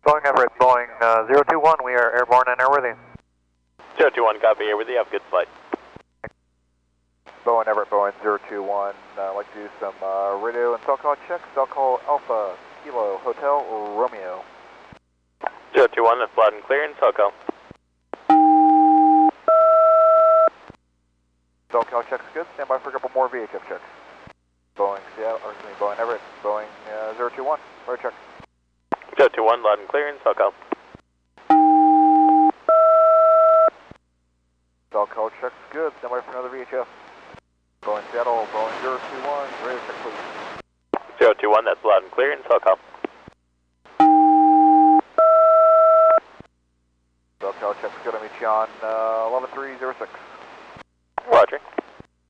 Boeing Everett, Boeing 021, we are airborne and airworthy. 021, copy, airworthy, have a good flight. Boeing Everett, Boeing 021, I'd like to do some radio and cell call checks. Cell call Alpha, Kilo, Hotel, Romeo. 021, that's loud and clear, and cell call. Cell call checks good, stand by for a couple more VHF checks. Boeing Seattle, or excuse me, Boeing Everett, Boeing 021, road check. 021, loud and clear, and cell call. Cell call checks good, stand by for another VHF. Boeing Seattle, Boeing 021, radio check please. 021, that's loud and clear, and cell call. Cell call checks good, I'll meet you on